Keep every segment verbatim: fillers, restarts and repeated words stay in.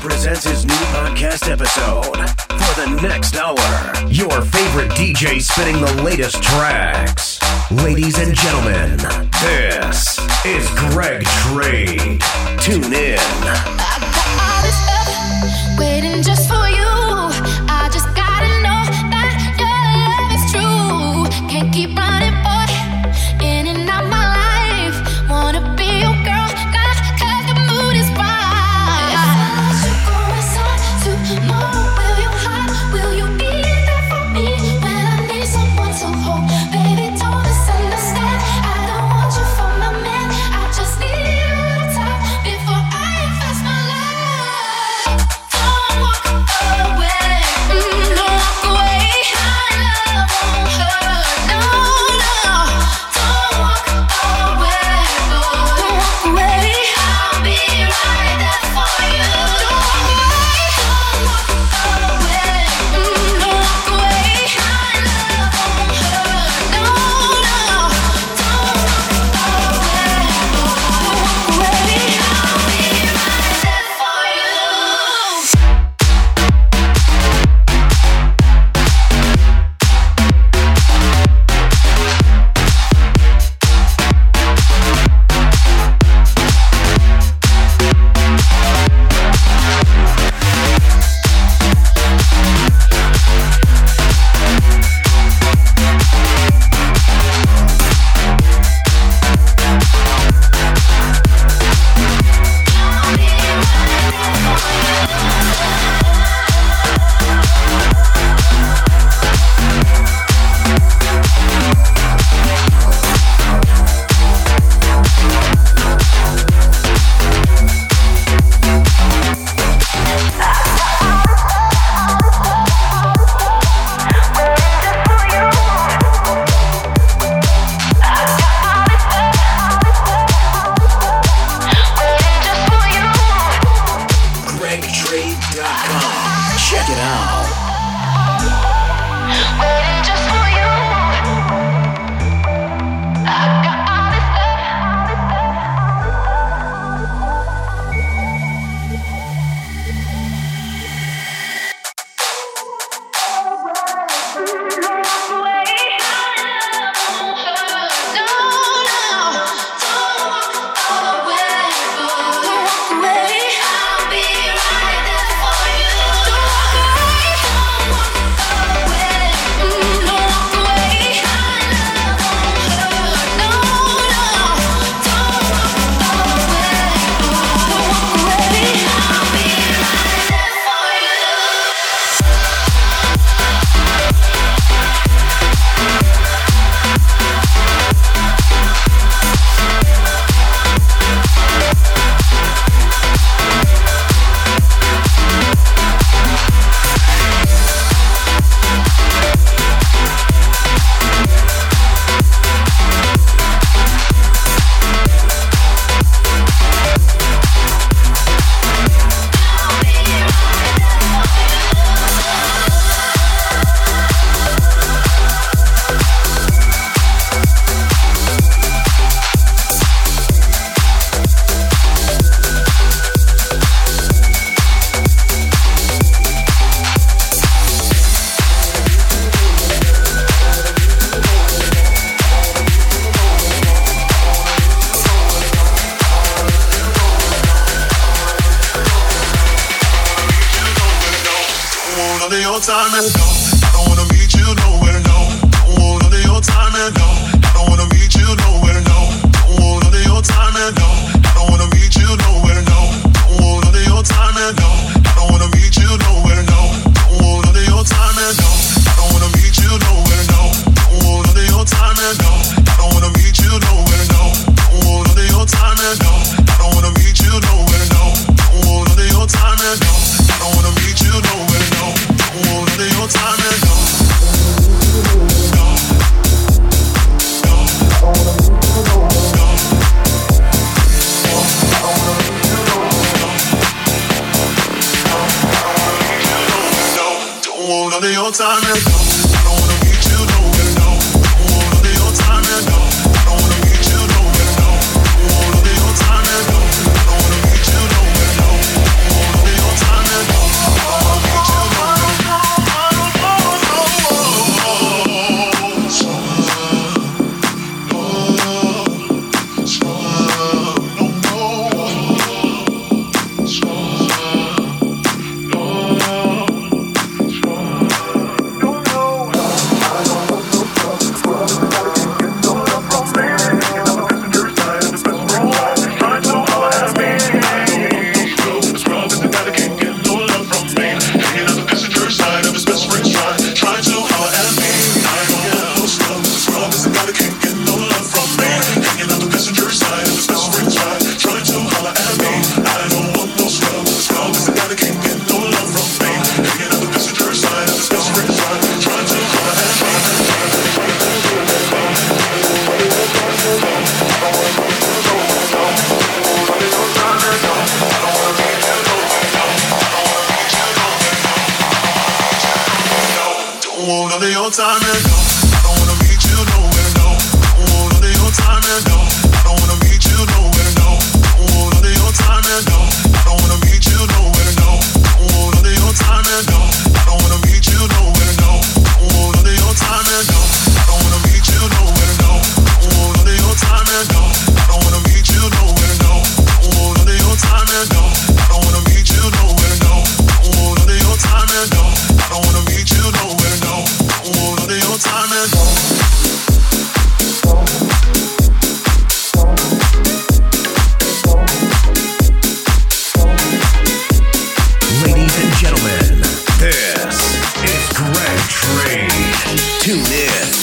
presents his new podcast episode. For the next hour, your favorite D J spinning the latest tracks. Ladies and gentlemen, this is Greg Trade. Tune in. I got all this stuff waiting just for you. I just gotta know that your love is true. Can't keep running, boy, in and out my life. Wanna be your girl, cause, cause the mood is right. If I let you go inside tomorrow, will you hide? Will you be there for me when I need someone to hold? Baby, don't misunderstand. I don't want you for my man. I just need a little time before I invest my life. Don't walk away, mm, don't walk away. My love won't hurt, no, no. Don't walk away, boy, don't walk away. I'll be right there for you. Don't walk away, don't walk away, mm, don't walk away. My love won't hurt, no, no. Don't walk away, boy, don't walk away. I'll be right there for you. Greg Trade dot com. Check it out. Waiting just for you. I got all this time and go. I don't wanna meet you nowhere, no. Don't want none of your time and go. I don't wanna meet you nowhere, no. Don't want none of your time and go. I don't wanna meet you nowhere, no. Don't want none of your time and go. I don't wanna meet you nowhere, no. Don't want none of your time and go. I don't wanna meet you nowhere, no. Don't want none of your time and go. I don't wanna meet you nowhere, no. Don't want none of your time and go. I don't wanna meet you nowhere, no. Don't want none of your time and go. I don't wanna meet you nowhere, no. Don't want none of your time and go. No. No. No. Don't want none of your time and go. I don't wanna meet you nowhere, no. Don't want none of your time and go. I don't wanna meet you nowhere, no. Don't want none of your time and go. I don't wanna meet you nowhere, no. Don't want none of your time. none of your time and no. I don't wanna meet you nowhere, no. Don't want none of your time and no. I don't wanna meet you nowhere, no. Don't want none of your time and no. I don't wanna meet you nowhere, no. Don't want none of your time and no. I don't wanna meet you nowhere, no. Don't want none of your time and no. I don't wanna meet you nowhere, no. Don't want none of your time and no. I don't wanna meet you nowhere, no. Don't want none of your time and no. I don't wanna meet you nowhere, no. Don't want none of your time and no. I don't wanna meet you nowhere, no. Don't want none of your time and no. Ladies and gentlemen, this is Greg Trade. Tune in.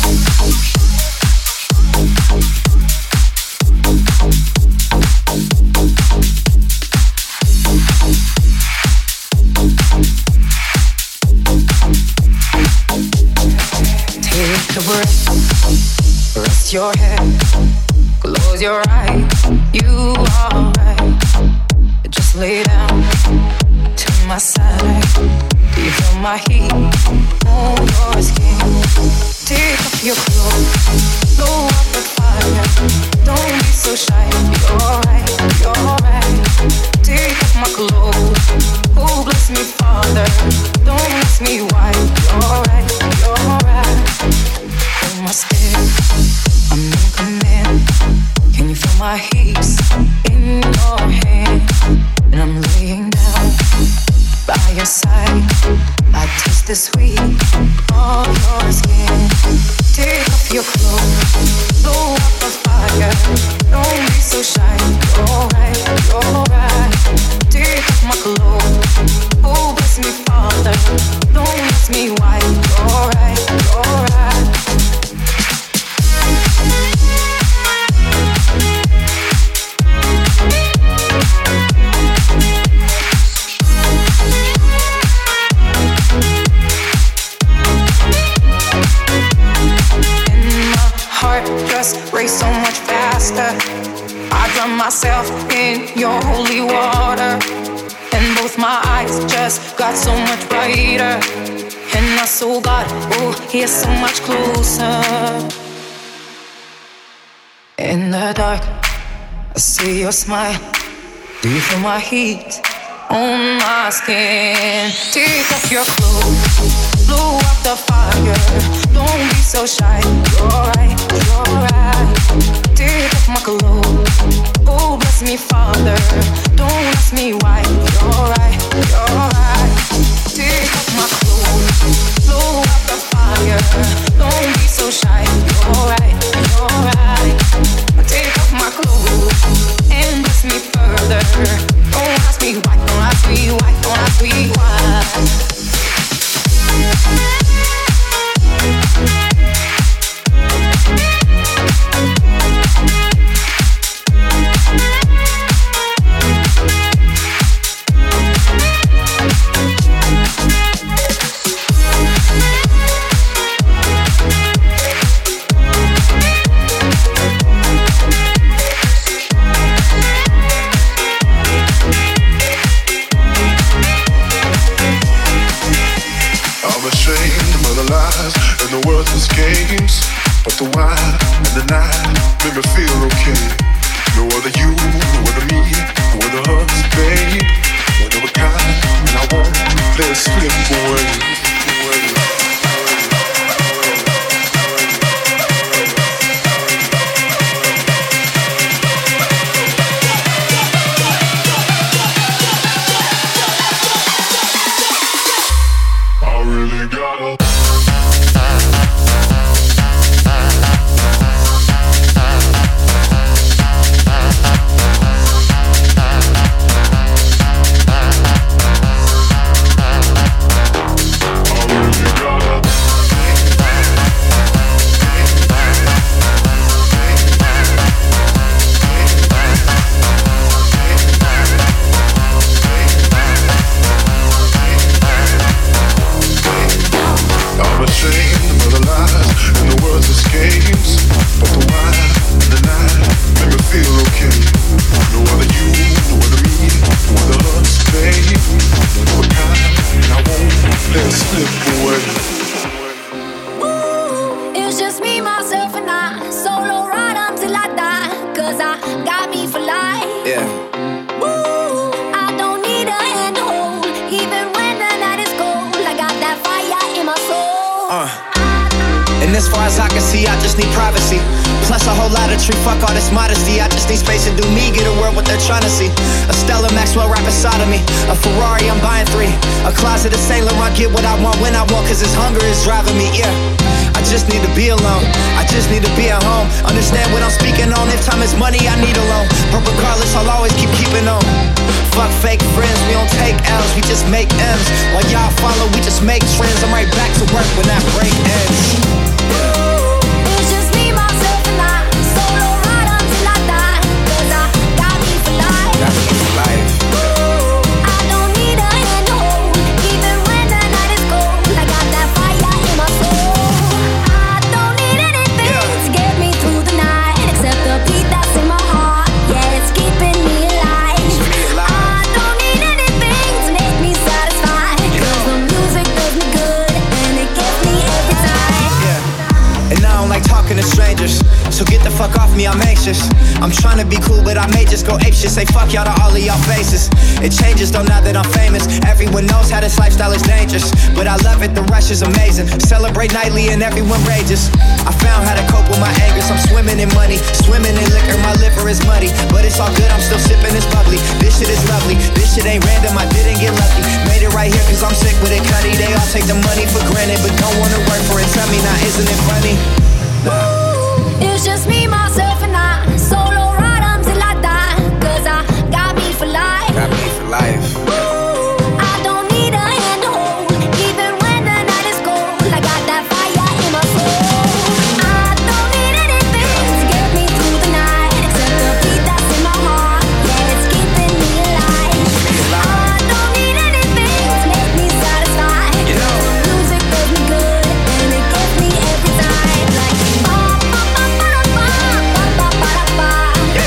Take a breath, rest your head, close your eyes. You are right. Just lay down to my side. Do you feel my heat on your skin? Take off your clothes, blow up the fire. Don't be so shy. You're right, you're right. Take off my clothes. Oh, bless me, Father. Don't ask me why. You're right, you're right. Hold my step, I'm in command. Can you feel my hips in your hand? And I'm laying down by your side. I taste the sweet of your skin. Take off your clothes, blow up a fire. Don't be so shy. You're right, you're right. Take off my clothes. Oh, bless me, Father. Don't ask me why. You're right, you're right. Race so much faster. I drown myself in your holy water, and both my eyes just got so much brighter. And I saw God, oh, He is so much closer. In the dark, I see your smile. Do you feel my heat on my skin? Take off your clothes, blow up the fire. Don't be so shy. You're right, you're right. Take off my clothes. Oh, bless me, Father. Don't ask me why. You're right, you're right. Take off my clothes, blow up the fire. Don't be so shy. You're right, you're right. Take off my clothes and bless me further. Don't ask me why. Don't ask me why. Don't ask me why. But the wine and the night make me feel okay. No other you, no other me, no other us, babe. One of a kind, and I won't let it slip away. I really gotta. Uh. And as far as I can see, I just need privacy. Plus a whole lot of tree, fuck all this modesty. I just need space to do me, get a world what they're trying to see. A Stella Maxwell right beside of me. A Ferrari, I'm buying three. A closet of Saint Laurent, get what I want when I want, cause this hunger is driving me, yeah. I just need to be alone, I just need to be at home. Understand what I'm speaking on, if time is money, I need a loan. But regardless, I'll always keep keeping on. Fuck fake friends, we don't take L's, we just make M's. While y'all follow, we just make trends. I'm right back to work when that break ends. It's just me, myself, and I. Solo ride until I die. Cause I got me for life. Got me for life. I don't need a hand to hold, even when the night is cold. I got that fire in my soul. I don't need anything Yeah. to get me through the night, except the beat that's in my heart. Yeah, it's keeping me alive. Keep me alive. I don't need anything to make me satisfied. Cause the music does me good, and it gets me every time. Yeah. And I don't like talking to strangers, so get the fuck off me, I'm anxious. I'm trying to be cool, but I may just go apeshit. Say fuck y'all to all of y'all faces. It changes though now that I'm famous. Everyone knows how this lifestyle is dangerous, but I love it, the rush is amazing. Celebrate nightly and everyone rages. I found how to cope with my angers. I'm swimming in money, swimming in liquor. My liver is muddy, but it's all good, I'm still sipping this bubbly. This shit is lovely, this shit ain't random, I didn't get lucky. Made it right here cause I'm sick with it, cutty. They all take the money for granted, but don't wanna work for it. Tell me now, isn't it funny? It's just me, myself, and I. Solo ride until I die. Cause I got me for life. Got me for life. I don't need a hand to hold, even when the night is cold. I got that fire in my soul. I don't need anything to get me through the night, except the beat that's in my heart. Yeah, it's keeping me alive. I don't need anything to make me satisfied. You know. The music does me good, and it gets me every time. Like ba ba ba ba ba ba ba ba ba ba.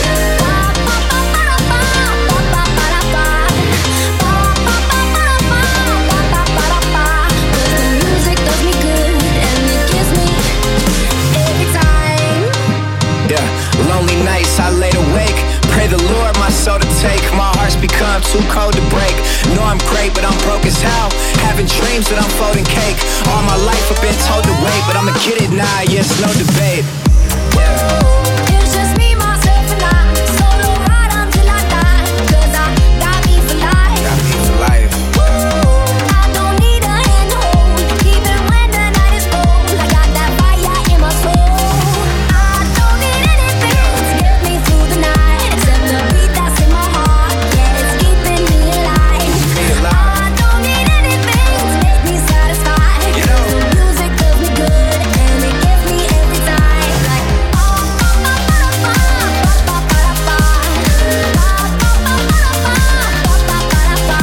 Lonely nights, I laid awake. Pray the Lord my soul to take. My heart's become too cold to break. Know I'm great, but I'm broke as hell. Having dreams that I'm folding cake. All my life I've been told to wait, but I'ma get it now, yes, no debate. It's just me, myself, and I. Solo ride until I die. Cause I got me for life. Got me for life. I don't need a hand to hold, even when the night is cold. I got that fire in my soul. I don't need anything to get me through the night, except the beat that's in my heart. Yeah, it's keeping me alive. I don't need anything to make me satisfied. You know. The music does me good, and it gets me every time. Like ba ba ba ba ba ba ba ba ba. Ba ba ba ba ba ba ba ba ba.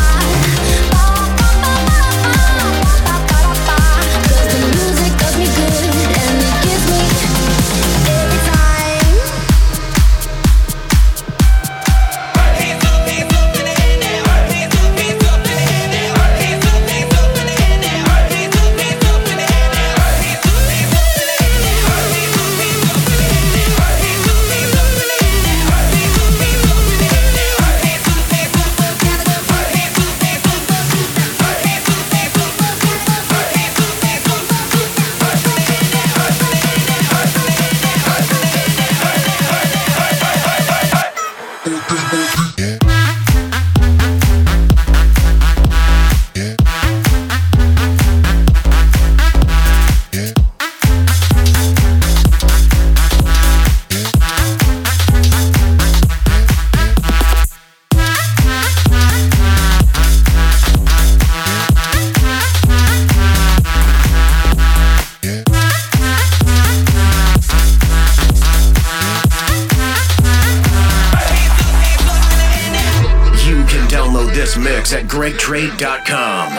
Cause the music does me good, and it gives me every time. You can download this mix at greg trade dot com.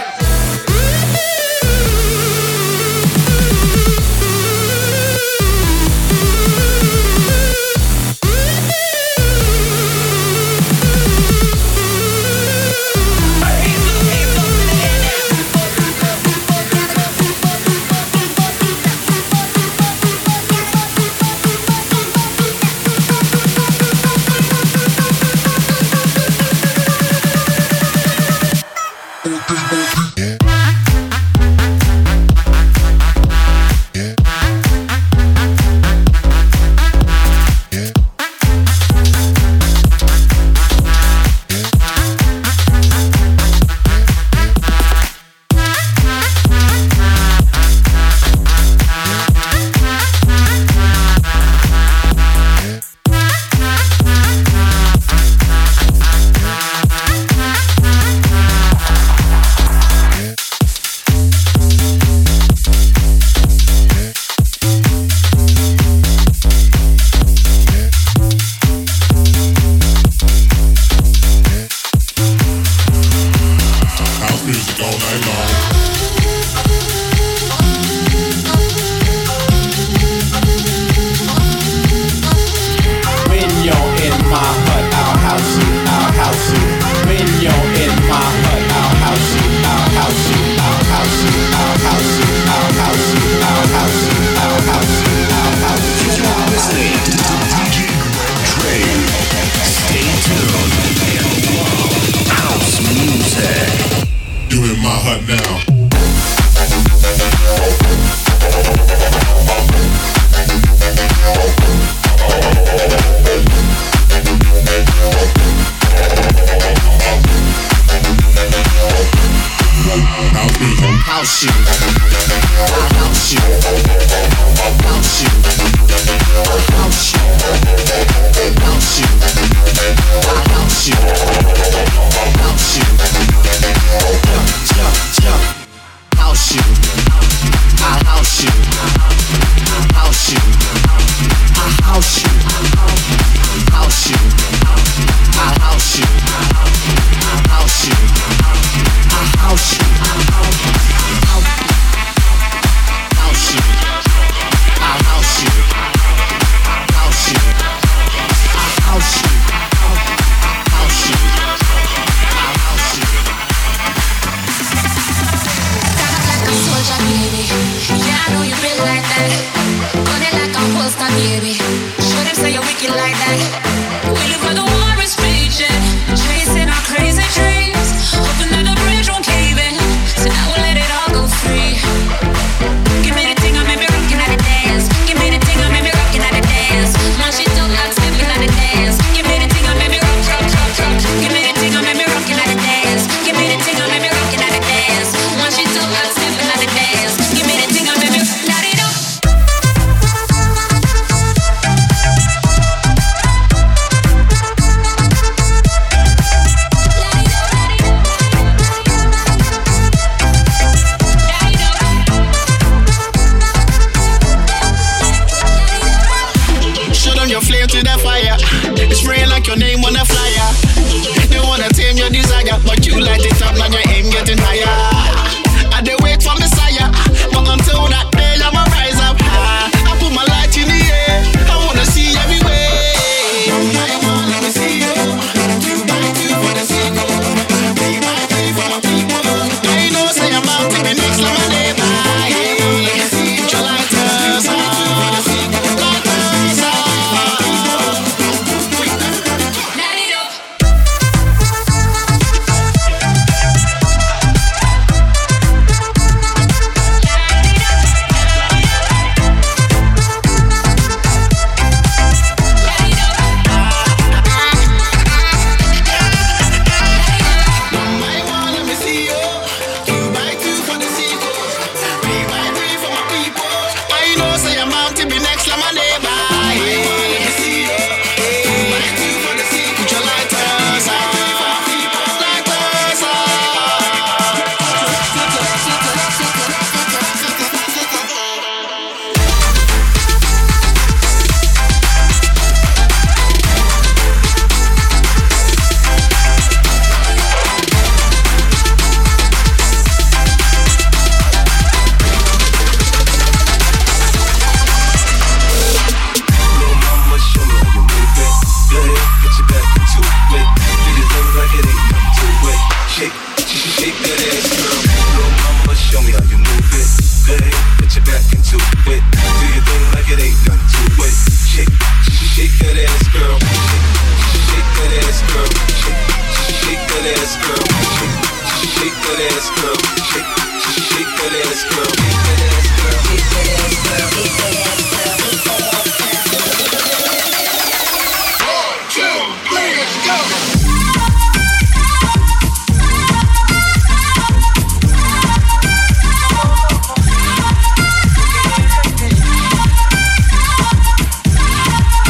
Boom, boom, boom. music all night long. When you're in my hut, I'll house you, I'll house you. When you're in my hut, I'll house you, I'll house you, I'll house you, I'll house you, I'll house you, I'll house you, I'll house you, I'll house you. You're listening to D J Greg Trade. Stay tuned and love house music. You in my hut now. House you, I'll house you, house you, I'll house you, house you, I'll house you, house you, jump, jump, jump, house you, I'll house you, house you, I'll house you, house you, I'll house you, house you, I'll house you. Baby, show them say you're wicked like that. We live where the war is raging, chasing our crazy dreams, hoping that the bridge won't cave in. So now we'll let it all go free. Give me the thing, I made me rockin' at the dance. Give me the thing, I made me rockin' at the dance. Now she don't like stepping at the dance. Give me the thing, I made me rock, rock, rock, rock. Give me the thing, I made me rockin' at the dance. Give me the thing, I made me rockin' at the dance. Now she don't like stepping at the dance. Give me the thing, I made me light it up. To the fire, it's spraying like your name on a flyer. They wanna tame your desire, but you light it up, now your aim getting higher. I dey wait for Messiah, but until that day I'ma rise up high. I put my light in the air, I wanna see everywhere. I wanna let me see you, two by two for the sequel, three by three for my people. They know say I'm out to be next like my neighbor. Put your lighters on.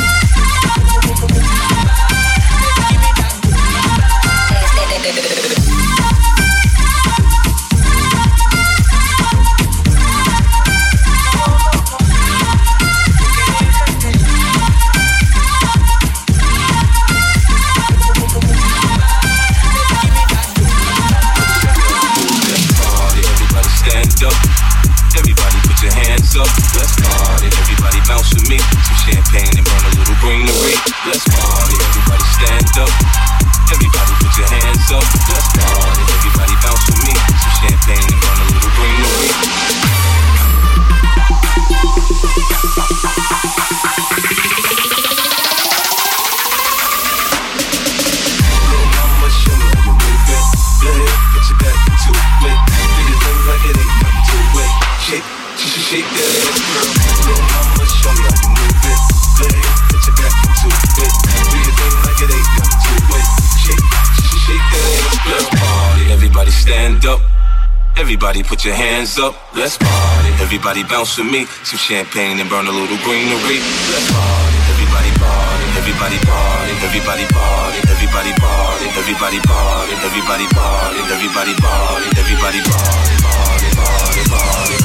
Baby. let's party. Everybody stand up. Everybody put your hands up. Let's party. Everybody bounce with me. Some champagne and run a little greenery. Little mama, show me how you move it. Go ahead, get your back into it. Do your thing like it ain't nothing to it. Shake, shake, shake that ass, girl. Little mama, show me how you move it. Go ahead, get your back into it. Do your thing like it ain't nothing to it. Shake, shake, shake that ass, girl. Let's party, everybody stand up. Everybody put your hands up, let's party. Everybody bounce with me, some champagne and burn a little greenery. Let's party, everybody party, everybody party, everybody party, everybody party, everybody party, everybody party, everybody party, everybody party, party, party, party,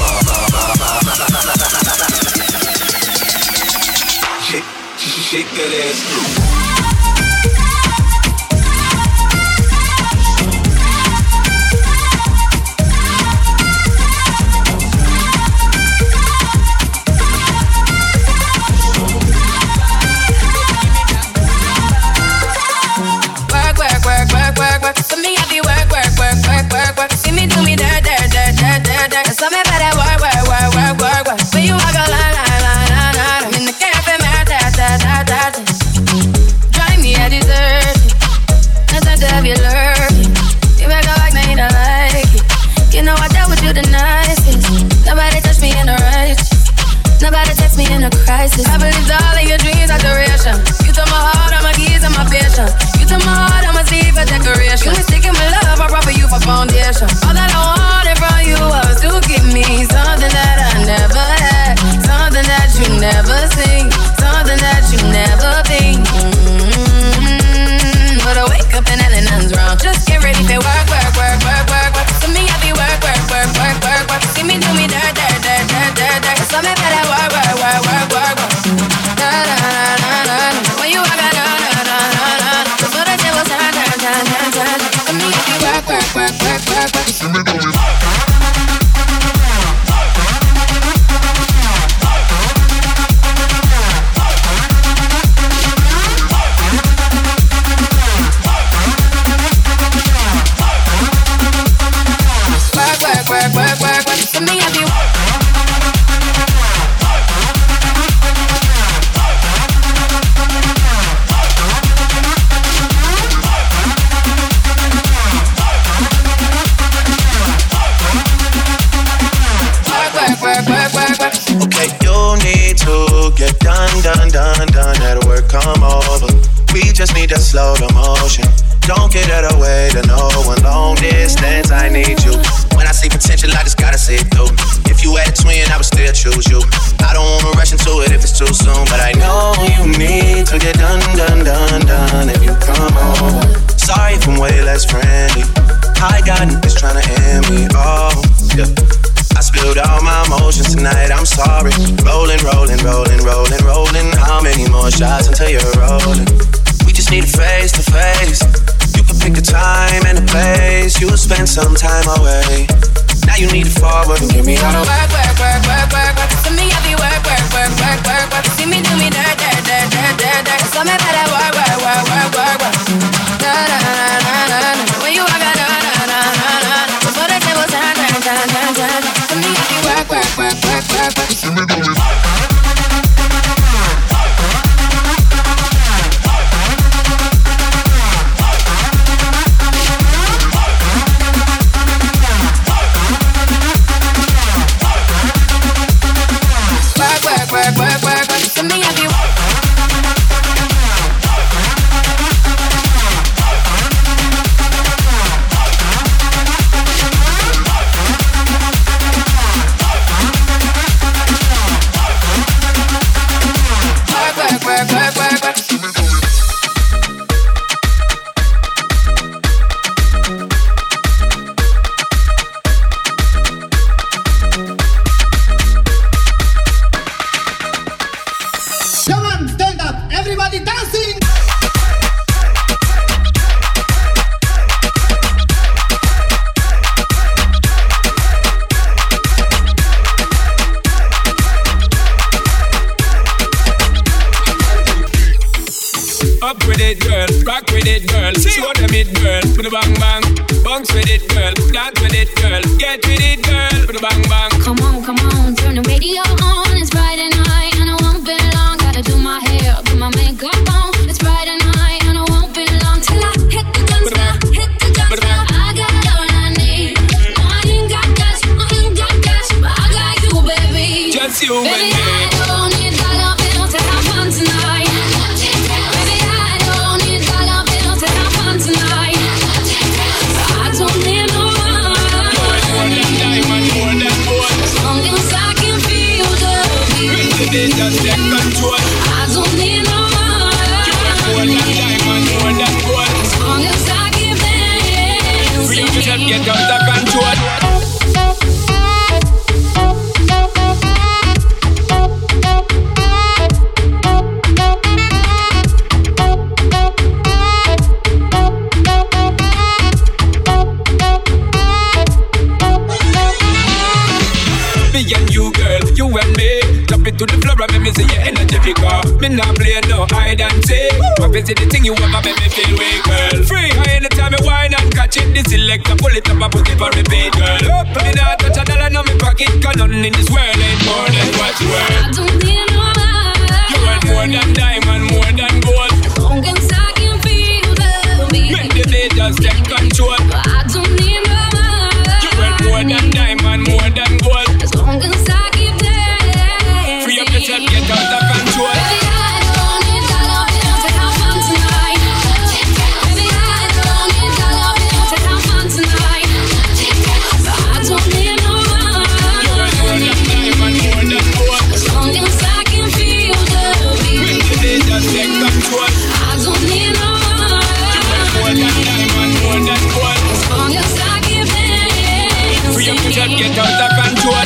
party. Shake, shake that ass through. So me I be work, work, work, work, work, work. See me do me dirt, dirt, dirt, dirt, dirt, dirt. So me better work, work, work, work, work, work. When you walk a line, line, line, line, line. I'm in the cafe, man, da, da, da, da, da. Drive me a dessert. That's not to be lurking. You make a like, now you don't like it. You know I dealt with you the nicest. Nobody touched me in the righteous. Nobody text me in a crisis. I believed all of your dreams are duration. You took my heart, all my keys, and my patience. You took my heart, all my sleeve for decoration. You was sticking with love, I brought for you for foundation. All that I wanted from you was to give me something that I never had, something that you never seen, something that you never been. Mm-hmm. But I wake up and nothing's wrong. Just get ready for work, work, work, work, work, work. To me, I be work, work, work, work, work, work. See me do me dirt, dirt, dirt, dirt, dirt, dirt. So me better work, work, work, work, work, work. Da da da da da. When you walk, da da da da da. Before the tables turn, turn, turn, turn, turn. To me, I be work, work, work, work, work, work. See me do me. Work, work, work, work. To me, I be work, work, work, work, work. Okay, you need to get done, done, done, done. That work come over. We just need to slow the motion. Don't get out of the way to no one. Long distance, I need you. When I see potential, I just gotta see it through. If you had a twin, I would still choose you. I don't wanna rush into it if it's too soon, but I know you need to get done, done, done, done. If you come over, sorry if I'm way less friendly. I got niggas tryna end me. Oh, yeah. I spilled all my emotions tonight. I'm sorry. Rolling, rolling, rolling, rolling, rolling. How many more shots until you're rolling? We just need a face to face. You can pick a time and a place. You'll spend some time away. Now you need to forward and give me all the work, work, work, work, work, work. To me, I be work, work, work, work, work, work. See me do me dirt, dirt, dirt, dirt, dirt, dirt. So me better work, work, work, work, work, work. Da da da da da. When you walk, da da da da da. Before the tables turn, turn, turn, turn, turn. To me, I be work, work, work, work, work, work. See me do me. Work, work, work, work, work. To me, I be with it, girl. Show them it, girl. Put a bang bang. Bounce with it, girl. Dance with it, girl. Get with it, girl. Put a bang bang. Come on, come on, turn the radio on. It's Friday night and I won't be long. Gotta do my hair, put my makeup on. It's Friday night and I won't be long till I hit the dance floor, hit the dance floor. I got all I need. No, I ain't got cash, I ain't got cash, but I got you, baby. Just you, baby. baby. I don't need dollar bills to have fun tonight. Baby, I don't need dollar bills to have fun tonight. I don't need no money. More than diamond, more than gold. As long as I can feel the beat. Baby, just take control. I don't need no money. More than diamond, more than gold. As long as I keep dancing. Free yourself, get out of control. You and me, drop it to the floor and make me see your energy pick up. Me not play no hide and seek. What is it the thing you ever make me feel way, girl? Free, I anytime I whine and catch it. This selector pull it up and put it for repeat, girl. Up, me not touch a dollar in my pocket, cause nothing in this world ain't more than what you are. I don't need no money. You want more than diamond, more than gold. As long as I can feel the beat. Make the day just take control. I don't need no money. You want more than diamond, more than gold. As long as I keep dancing. Free up yourself, get out of control. Baby, I don't need dollar bills to have fun tonight. Baby, I don't need dollar bills to have fun tonight. I don't need no money. You want more than diamond, more than gold. As long as I can feel the beat. Make the day just take control. I don't need no money. You want more than diamond, more than gold. As long as I keep dancing. Free up yourself, get out of control.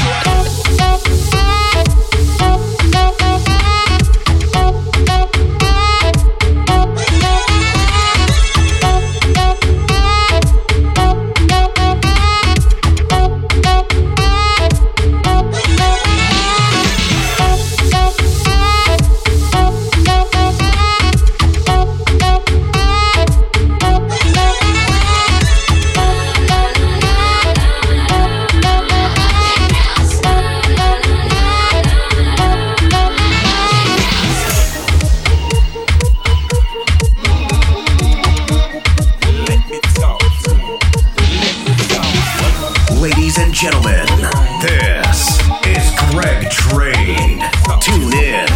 Ladies and gentlemen, this is Greg Trade. Tune in.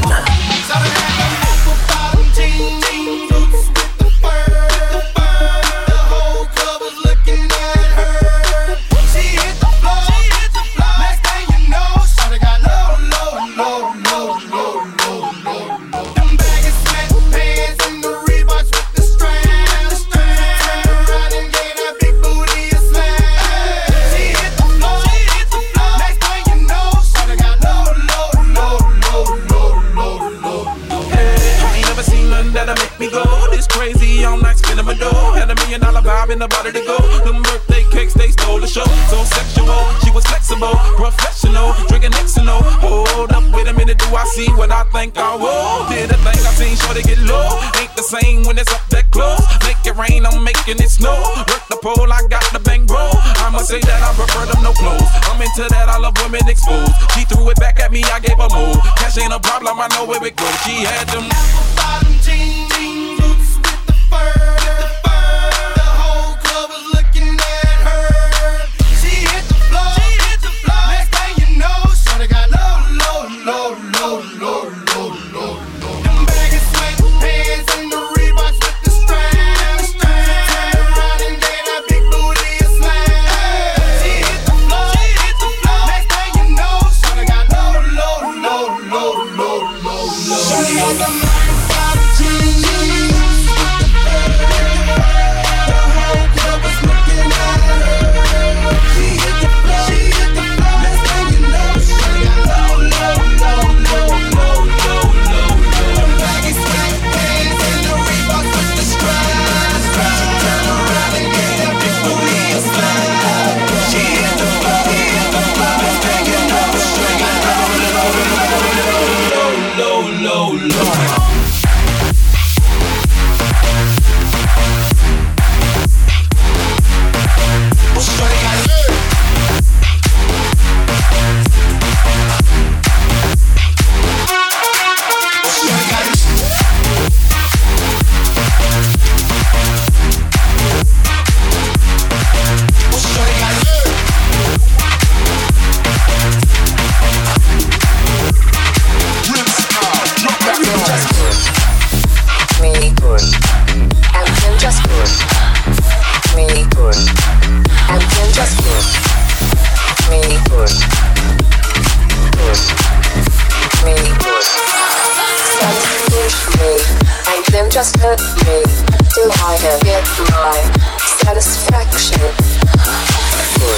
In the body to go, them birthday cakes, they stole the show. So sexual, she was flexible, professional, drinking X and O. Hold up, wait a minute, do I see what I think I will? Did a thing I seen, sure to get low. Ain't the same when it's up that close. Make it rain, I'm making it snow. Work the pole, I got the bang bro. I'ma say that I prefer them no clothes. I'm into that, I love women exposed. She threw it back at me, I gave her more. Cash ain't a problem, I know where it goes. She had them apple bottom jeans, jean boots with the fur. Low, low, low, low, low.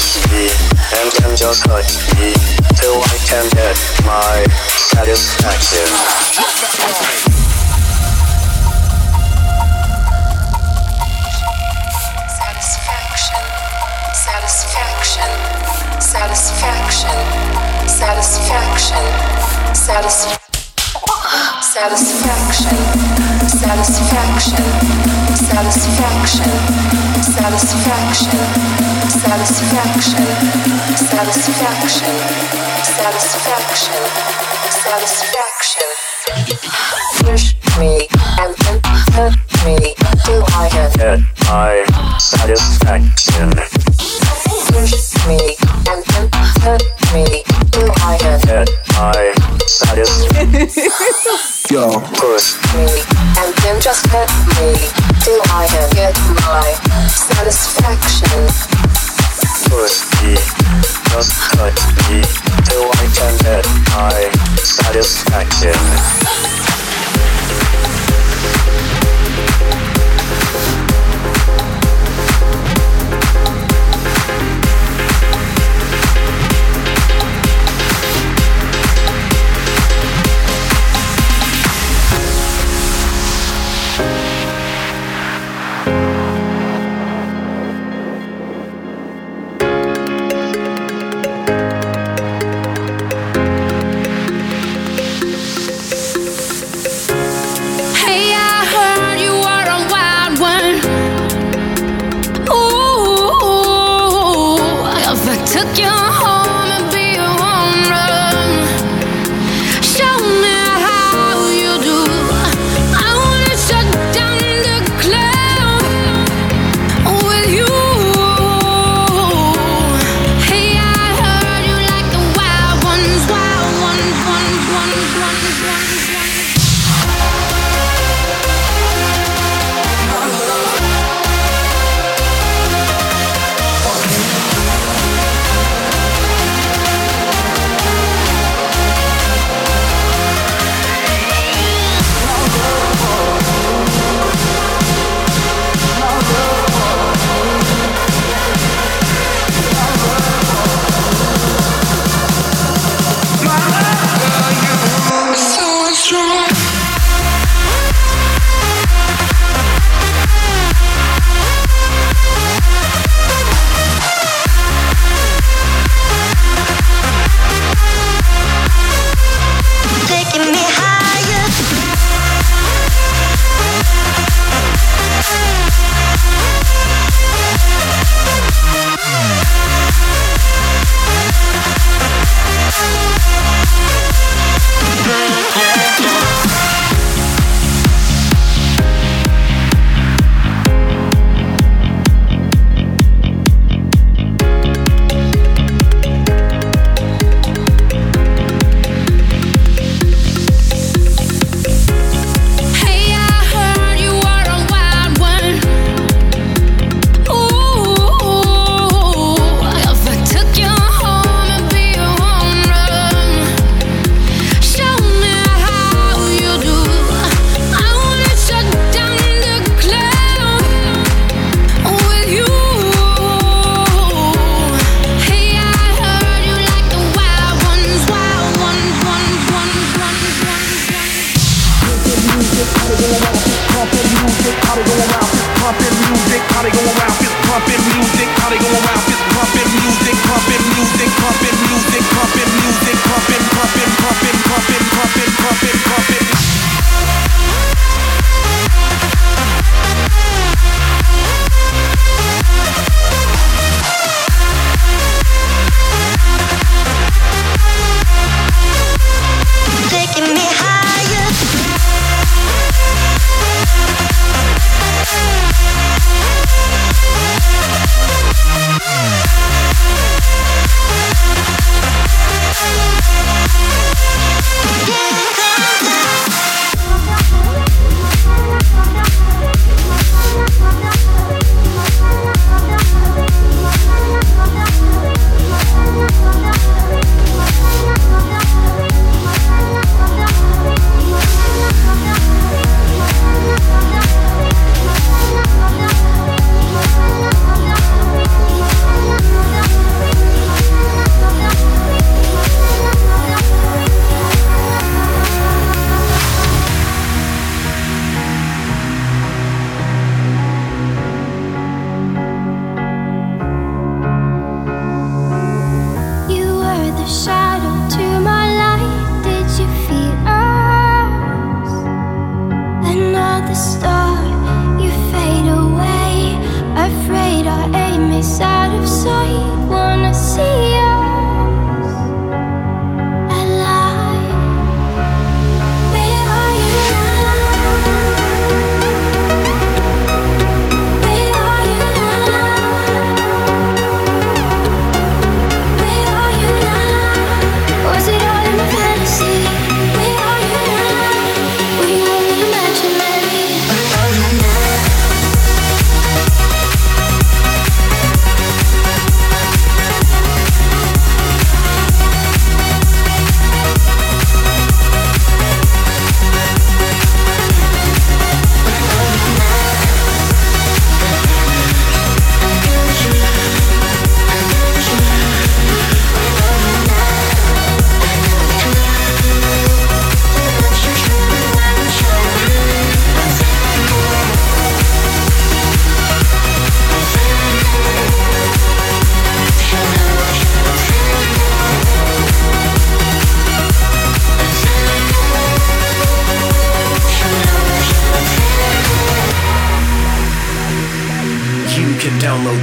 push me and then just hurt me till I can get my satisfaction. Satisfaction, satisfaction, satisfaction, satisfaction, satisfaction. Satisfaction, satisfaction, satisfaction, satisfaction, satisfaction, satisfaction, satisfaction, satisfaction. Push me and then hurt me till I get my satisfaction. Push me and then hurt me till I get my satisfaction. Yo, push me and then just hurt me till I get my satisfaction. Push me, just hurt me till I can get my satisfaction.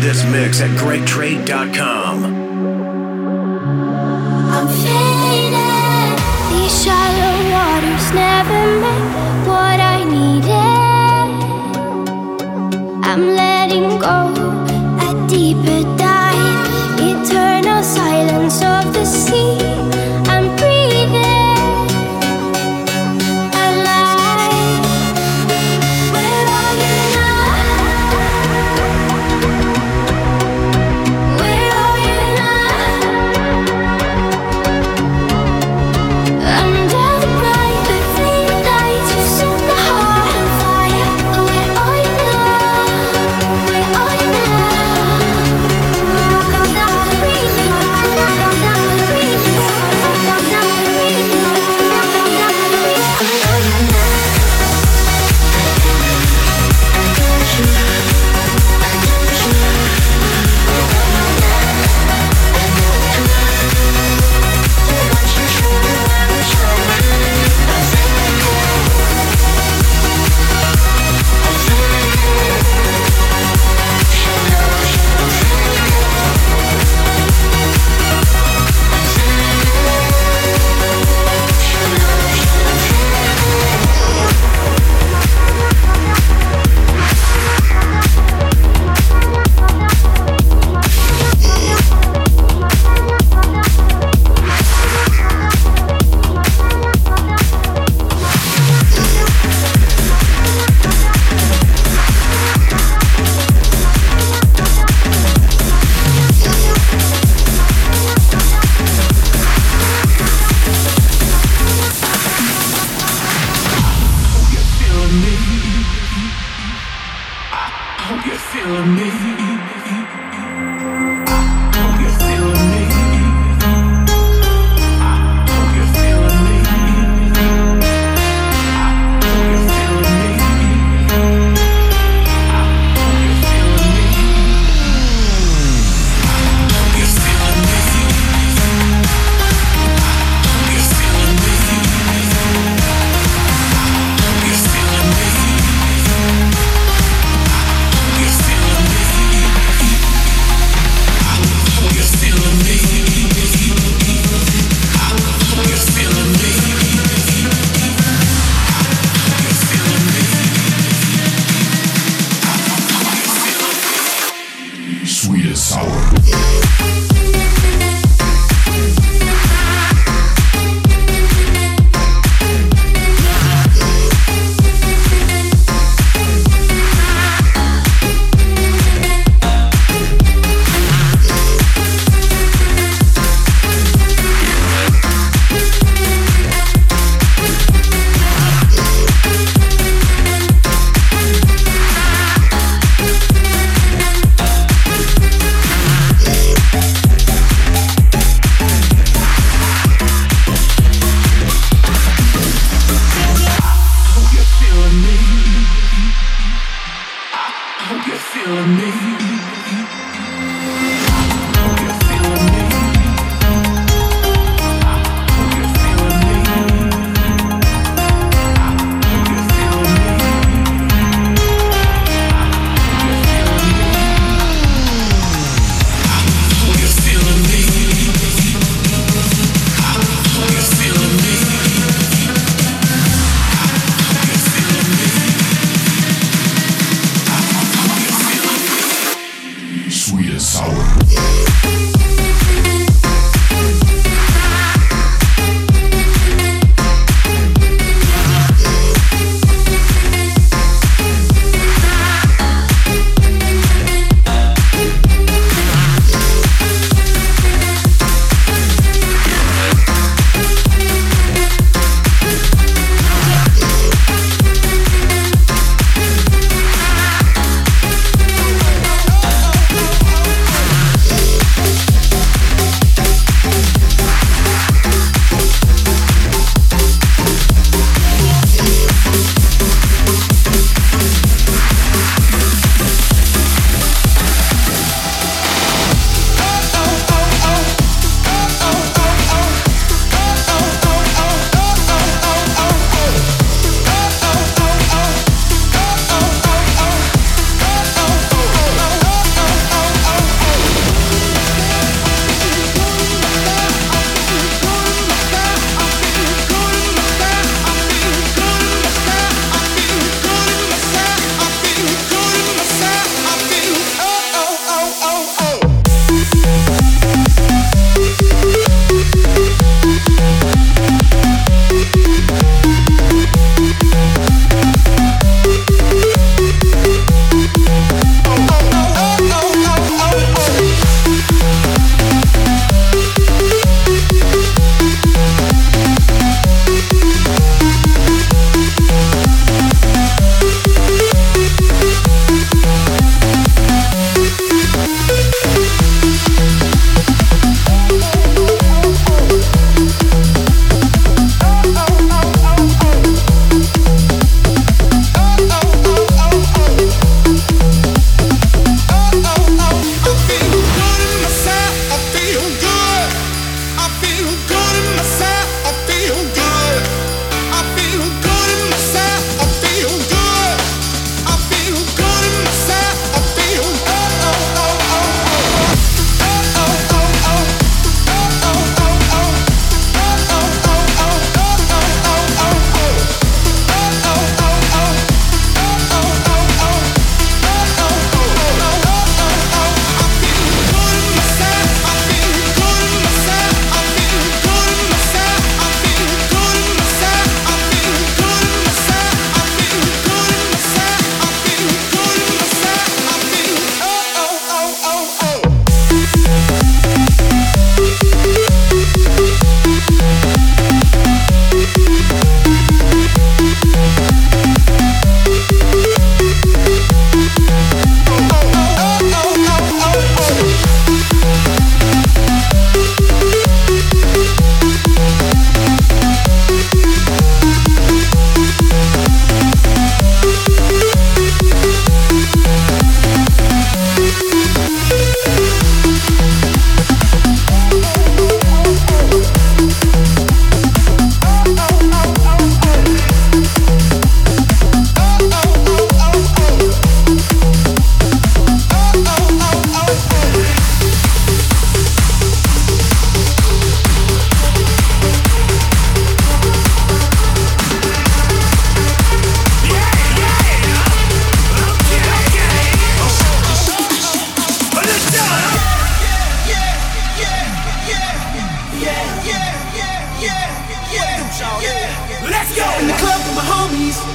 this mix at greg trade dot com. I'm fading. These shallow waters never meant what I needed. I'm letting go a deeper dive. Eternal silence of the sea. I'm breathing. Where are you now?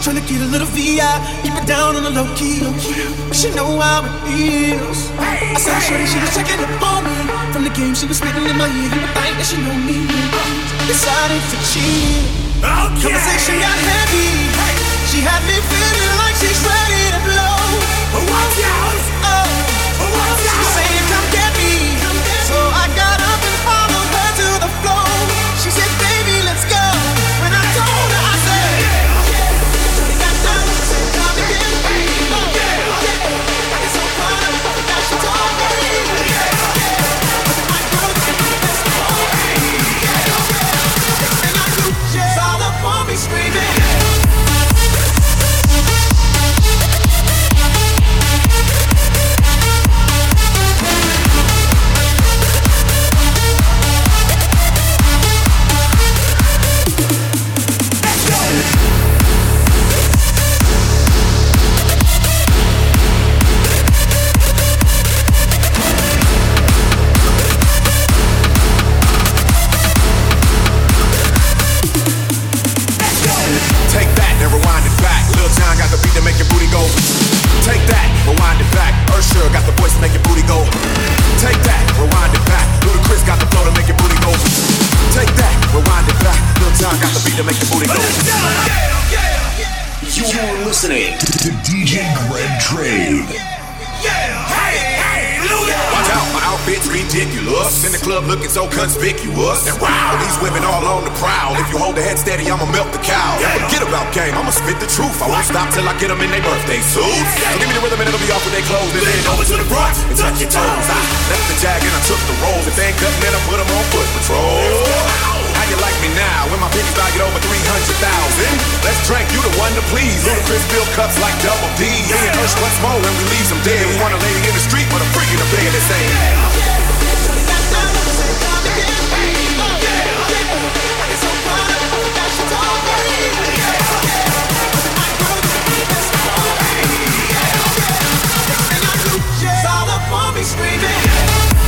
trying to get a little V I, keep it down on the low key. She know how it feels. I saw shorty, she was checking up on me. From the game, she was spitting in my ear. You would think that she know me. Decided to cheat. Conversation got heavy. She had me feeling like she's ready to blow. Watch out! Oh, she was saying, "Come get me." So I got up and followed her to the floor. She said, "Baby, let's go." When I told her, I said, "Shorty got down and said, come again." Oh, yeah, I get so proud of her that she told me. My girl is the best of all. Next thing I knew, she's all up on me screaming. Listening to D J Greg Trade. Watch out, my outfit's ridiculous. In the club looking so conspicuous. And wow, these women all on the prowl. If you hold the head steady, I'ma milk the cow. Forget about game, I'ma spit the truth. I won't stop till I get them in their birthday suits. So give me the rhythm and it'll be off with their clothes. Then lean over to the front and touch your toes. I left the jag and I took the rolls. If they ain't cutting, then I put them on foot patrol. How you like me now, when my pennies valued over three hundred thousand? Let's drink, you the one to please. Ludacris fill cups like double D. Me and Hush once more when we leave them dead. We want a lady in the street with a freak in the bed that say, she's all up on me screaming.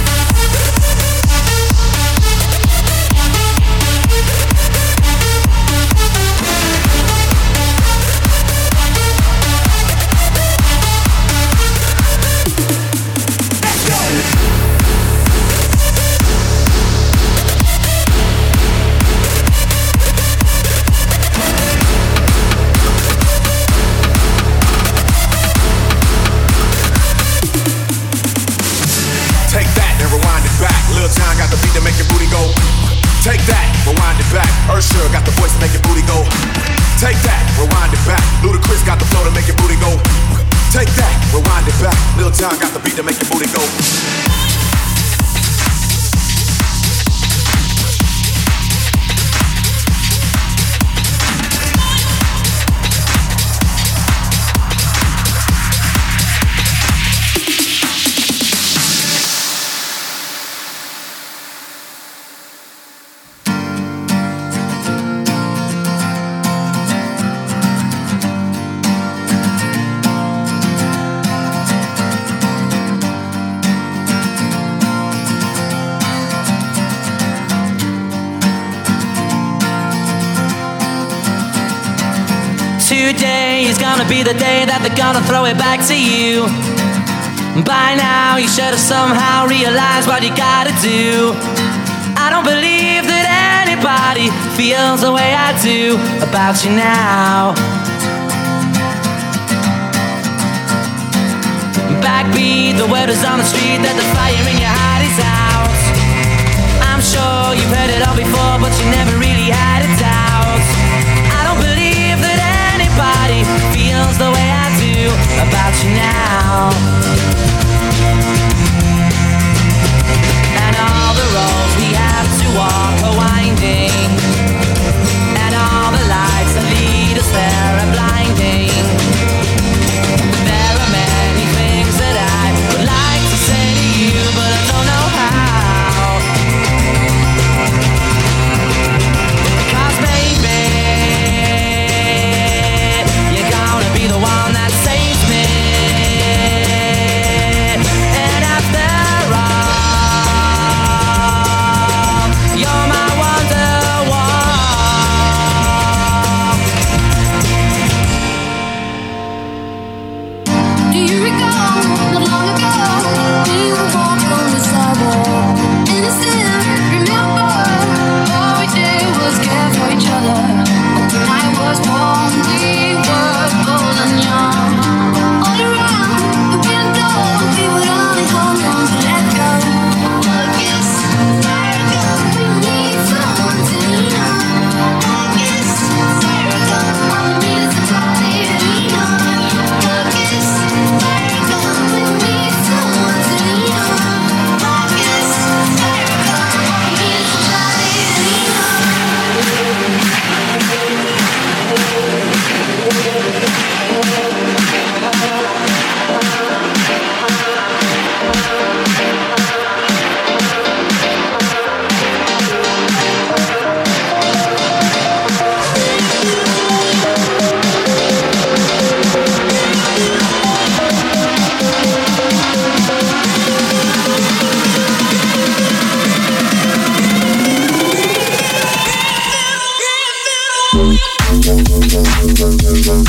Take that, rewind it back. Usher got the voice to make your booty go. Take that, rewind it back. Ludacris got the flow to make your booty go. Take that, rewind it back. Lil Jon got the beat to make your booty go. Today is gonna be the day that they're gonna throw it back to you. By now you should have somehow realized what you gotta do. I don't believe that anybody feels the way I do about you now. Backbeat, the word is on the street that the fire in your heart is out. I'm sure you've heard it all before, but you never really had a doubt. I don't believe that anybody feels the way I do about you now. And all the roads we have to walk are winding, and all the lights that lead us there are blinding. There are many things that I would like to say to you, but I know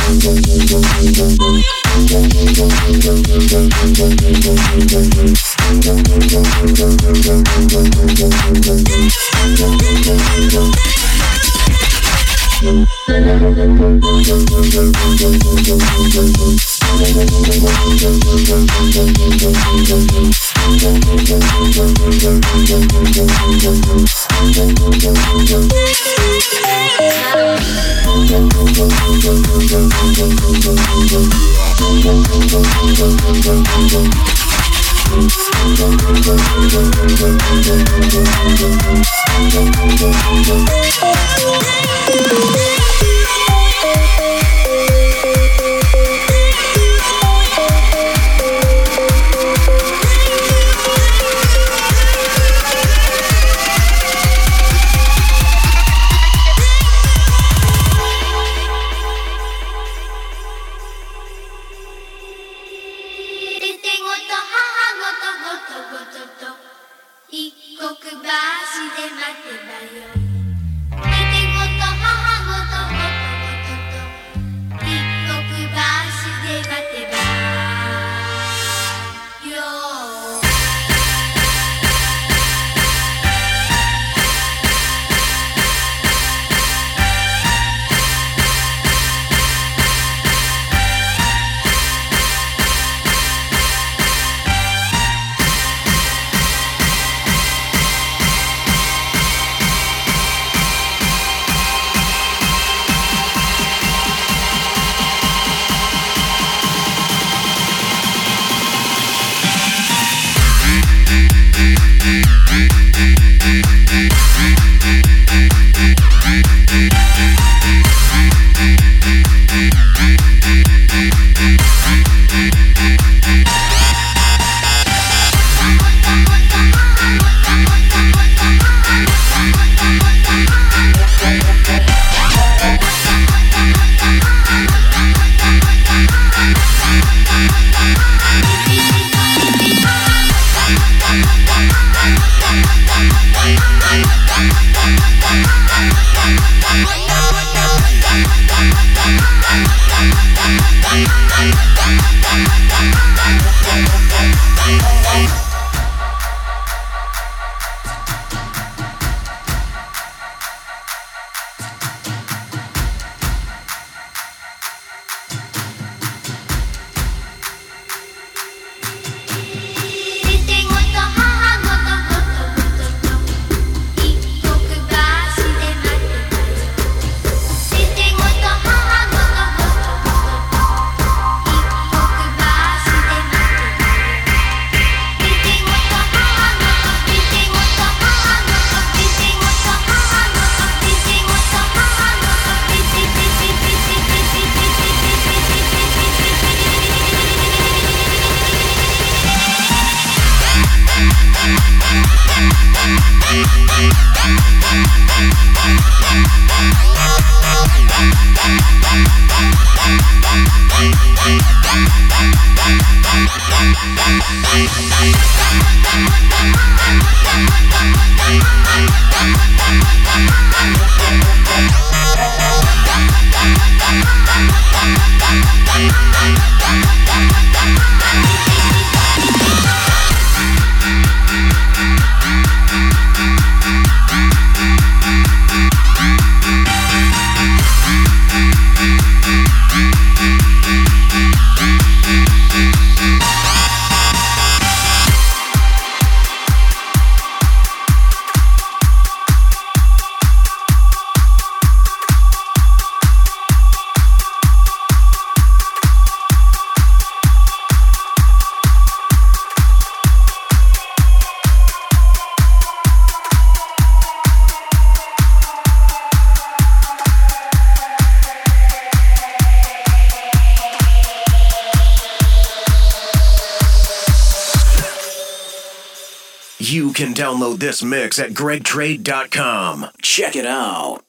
You can download this mix at greg trade dot com. Check it out.